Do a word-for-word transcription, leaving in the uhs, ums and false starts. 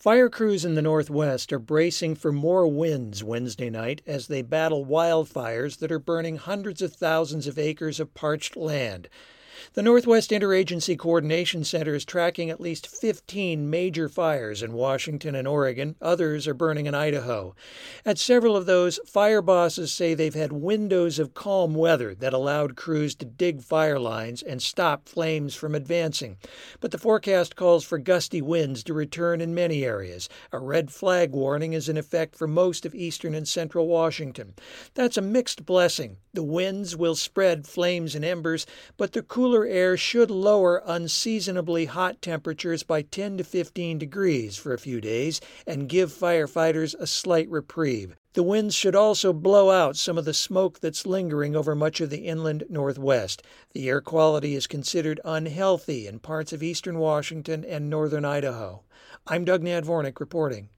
Fire crews in the Northwest are bracing for more winds Wednesday night as they battle wildfires that are burning hundreds of thousands of acres of parched land. The Northwest Interagency Coordination Center is tracking at least fifteen major fires in Washington and Oregon. Others are burning in Idaho. At several of those, fire bosses say they've had windows of calm weather that allowed crews to dig fire lines and stop flames from advancing. But the forecast calls for gusty winds to return in many areas. A red flag warning is in effect for most of eastern and central Washington. That's a mixed blessing. The winds will spread flames and embers, but the cooler air should lower unseasonably hot temperatures by ten to fifteen degrees for a few days and give firefighters a slight reprieve. The winds should also blow out some of the smoke that's lingering over much of the inland Northwest. The air quality is considered unhealthy in parts of eastern Washington and northern Idaho. I'm Doug Nadvornik reporting.